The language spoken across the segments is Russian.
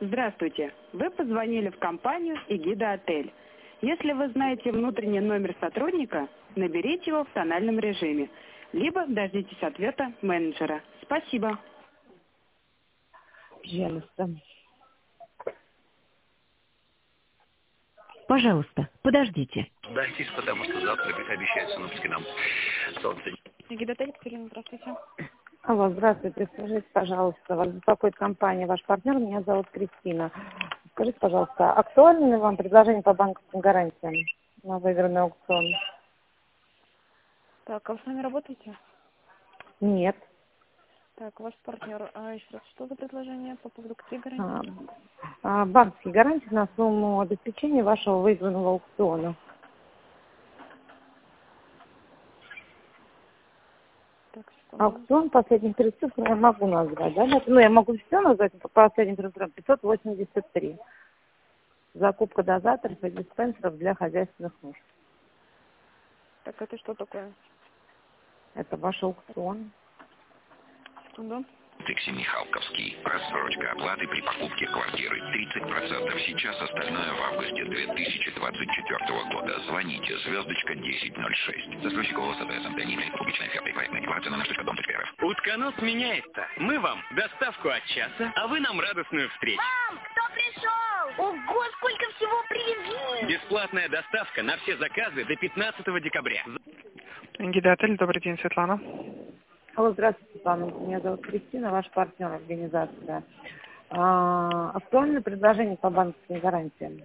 Здравствуйте. Вы позвонили в компанию «Эгида Отель». Если вы знаете внутренний номер сотрудника, наберите его в тональном режиме, либо дождитесь ответа менеджера. Спасибо. Пожалуйста. Пожалуйста, подождите. Дождись, потому что завтра, как обещают синоптики, нам солнце. Эгида Отель, Екатерина, здравствуйте. Алло, здравствуйте. Скажите, пожалуйста, вас беспокоит компания, ваш партнер, меня зовут Кристина. Скажите, пожалуйста, актуально ли вам предложение по банковским гарантиям на выигранный аукцион? Так, а вы с нами работаете? Нет. Так, ваш партнер, еще раз, что за предложение по поводу каких гарантий? Банковские гарантии на сумму обеспечения вашего выигранного аукциона. Так, секунду. Аукцион последних 3 цифр я могу назвать, да? Ну, я могу все назвать, но по последним 3 цифрам 583. Закупка дозаторов и диспенсеров для хозяйственных нужд. Так, это что такое? Это ваш аукцион. Секунду. Текси Михалковский. Рассрочка оплаты при покупке квартиры 30%. Сейчас остальное в августе 2024 года. Звоните. Звездочка 1006. Застройщик ООО СТС Антонины. Публичная оферта и проектная декларация на наш.дом.рф. Утконос меняется. Мы вам доставку от часа, а вы нам радостную встречу. Мам, кто пришел? Ого, сколько всего привезли! Бесплатная доставка на все заказы до 15 декабря. Эгида Отель, добрый день, Светлана. Алло, здравствуйте, Светлана. Меня зовут Кристина, ваш партнер организация. Актуальное предложение по банковским гарантиям.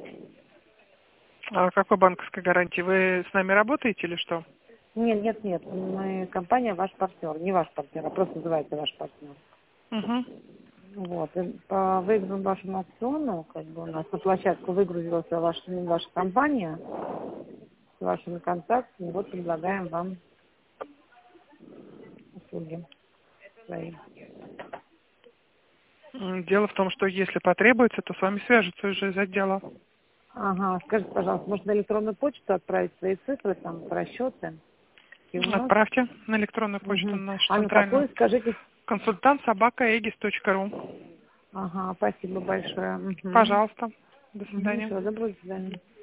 А какой банковской гарантии? Вы с нами работаете или что? Нет. Мы компания ваш партнер. Не ваш партнер, а просто называется ваш партнер. Угу. Вот. И по выигранному вашему аукциону, как бы у нас на площадку выгрузилась ваша компания с вашими контактами. Вот предлагаем вам услуги свои. Дело в том, что если потребуется, то с вами свяжутся уже из отдела. Ага, скажите, пожалуйста, можно на электронную почту отправить свои цифры, там, расчеты? Отправьте на электронную почту нашу А на центральную. какую, скажите? Консультант@egis.ru. Ага, спасибо большое. Пожалуйста. До свидания. Всего доброго, до свидания.